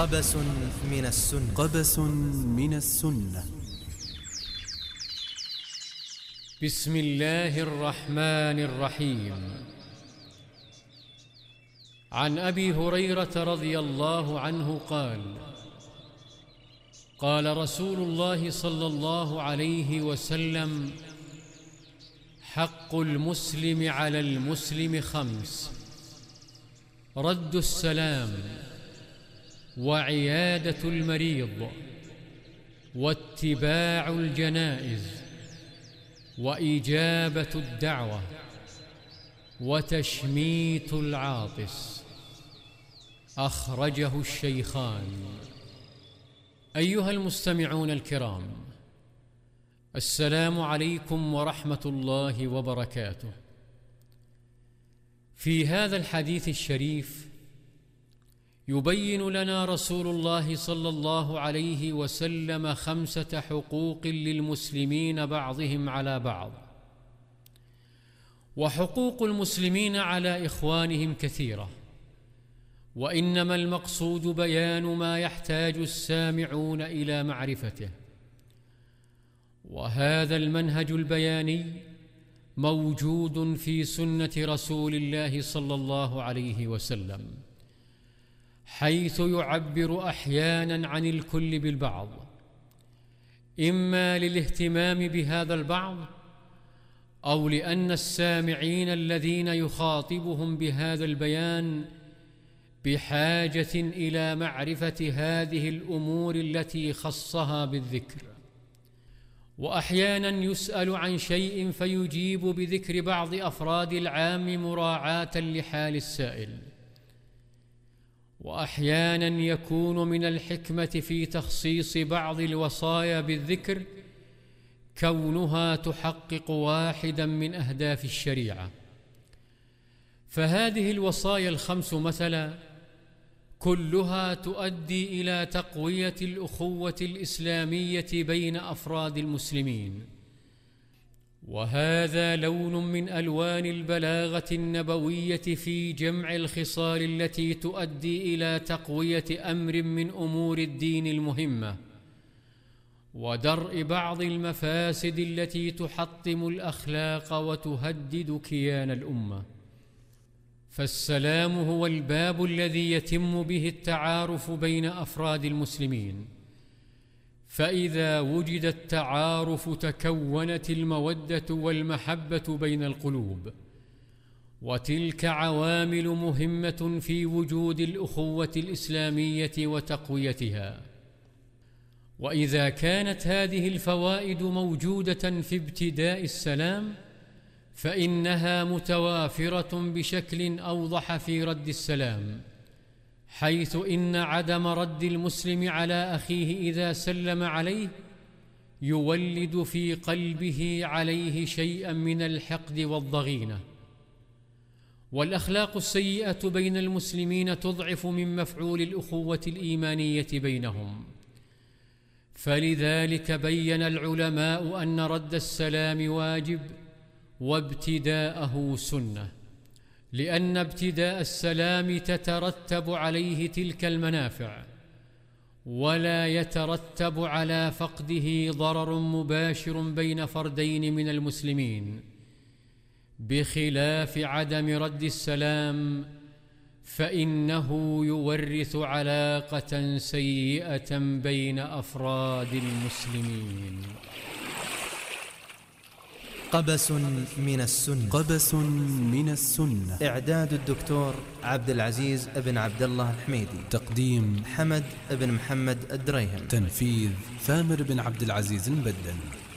قبس من السنة. قبس من السنة. بسم الله الرحمن الرحيم. عن أبي هريرة رضي الله عنه قال: قال رسول الله صلى الله عليه وسلم: حق المسلم على المسلم 5: رد السلام، وعيادة المريض، واتباع الجنائز، وإجابة الدعوة، وتشميت العاطس. أخرجه الشيخان. أيها المستمعون الكرام، السلام عليكم ورحمة الله وبركاته. في هذا الحديث الشريف يبين لنا رسول الله صلى الله عليه وسلم 5 حقوق للمسلمين بعضهم على بعض. وحقوق المسلمين على إخوانهم كثيرة، وإنما المقصود بيان ما يحتاج السامعون إلى معرفته. وهذا المنهج البياني موجود في سنة رسول الله صلى الله عليه وسلم، حيث يعبر أحياناً عن الكل بالبعض، إما للاهتمام بهذا البعض، أو لأن السامعين الذين يخاطبهم بهذا البيان بحاجة إلى معرفة هذه الأمور التي خصها بالذكر. وأحياناً يسأل عن شيء فيجيب بذكر بعض أفراد العام مراعاة لحال السائل. وأحياناً يكون من الحكمة في تخصيص بعض الوصايا بالذكر كونها تحقق واحداً من أهداف الشريعة. فهذه الوصايا ال5 مثلاً كلها تؤدي إلى تقوية الأخوة الإسلامية بين أفراد المسلمين، وهذا لون من ألوان البلاغة النبوية في جمع الخصال التي تؤدي إلى تقوية أمر من أمور الدين المهمة، ودرء بعض المفاسد التي تحطم الأخلاق وتهدد كيان الأمة. فالسلام هو الباب الذي يتم به التعارف بين أفراد المسلمين، فإذا وجد التعارف تكونت المودة والمحبة بين القلوب، وتلك عوامل مهمة في وجود الأخوة الإسلامية وتقويتها. وإذا كانت هذه الفوائد موجودة في ابتداء السلام، فإنها متوافرة بشكل أوضح في رد السلام، حيث إن عدم رد المسلم على أخيه إذا سلم عليه يولد في قلبه عليه شيئا من الحقد والضغينة. والأخلاق السيئة بين المسلمين تضعف من مفعول الأخوة الإيمانية بينهم. فلذلك بين العلماء أن رد السلام واجب وابتداءه سنة، لأن ابتداء السلام تترتب عليه تلك المنافع، ولا يترتب على فقده ضرر مباشر بين فردين من المسلمين، بخلاف عدم رد السلام فإنه يورث علاقة سيئة بين أفراد المسلمين. قبس من السنة. قبس من السنة. إعداد الدكتور عبد العزيز بن عبد الله الحميدي. تقديم حمد بن محمد الدريهم. تنفيذ ثامر بن عبد العزيز المبدل.